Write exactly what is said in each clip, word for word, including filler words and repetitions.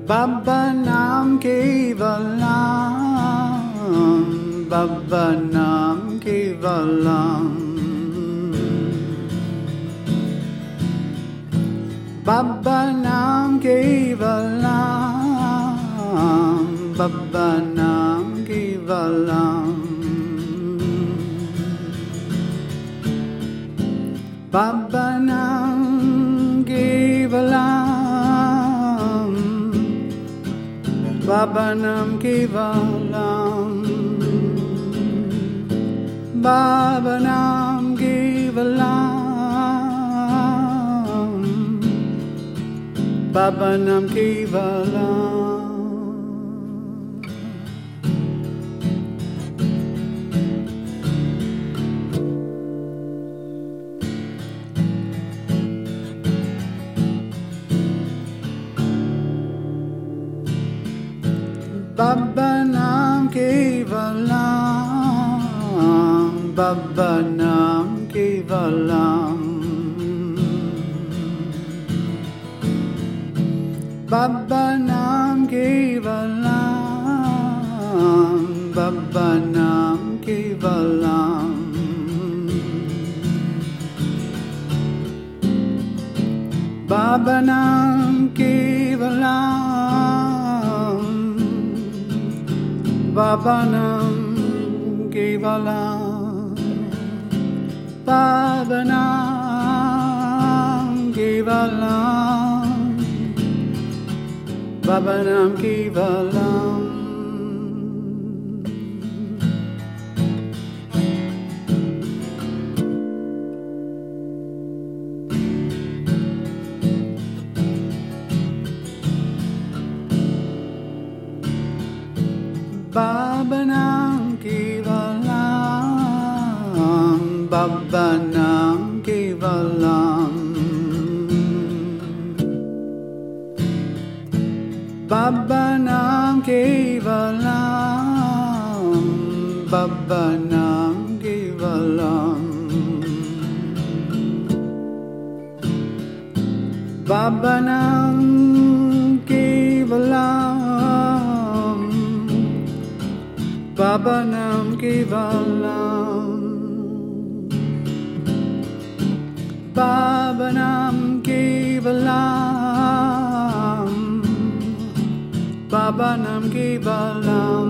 Baba Nam Kevalam, Baba Nam Kevalam, Baba Nam Kevalam, Baba Nam Kevalam, Baba Nam Kevalam, Baba Nam Kevalam, Baba Nam Kevalam, Baba Nam Kevalam. Baba Nam Kevalam, Baba Nam Kevalam, Baba Nam Kevalam, Baba Nam Kevalam, Baba Nam Kevalam, Baba Nam Kevalam, Baba Nam Kevalam, Baba Nam Kevalam. Baba Nam Kevalam, Baba Nam Kevalam, Baba Nam Kevalam, Baba Nam Kevalam, Baba Nam Kevalam, Baba Nam Kevalam, Baba Nam Kevalam, Baba Nam Kevalam,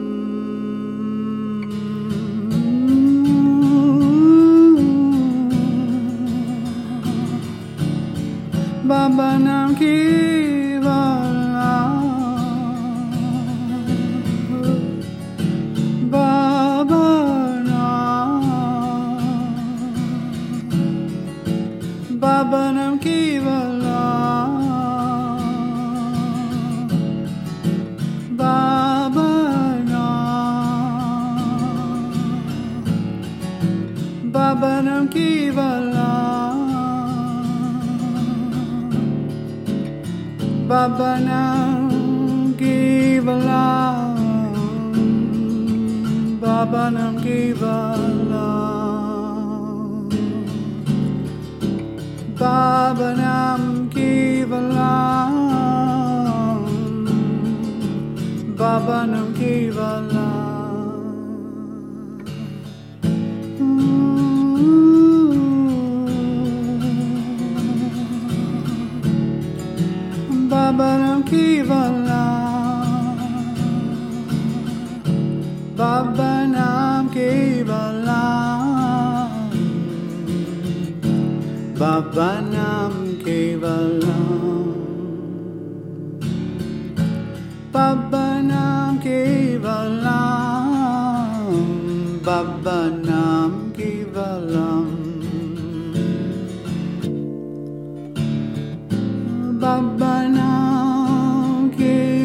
Baba Nam Kevalam, Baba Nam, Baba Nam Kevalam, Baba Nam, Baba Nam Kevalam, Baba Nam Kevalam, Baba Nam Kevalam, Baba Nam Kevalam, Baba Nam Kevalam, Baba Nam Kevalam, Baba Nam Kevalam, Baba Nam Kevalam, Baba Nam Kevalam, Baba Nam Kevalam, Baba Nam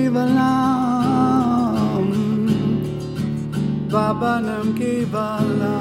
Kevalam, Baba Nam Kevalam.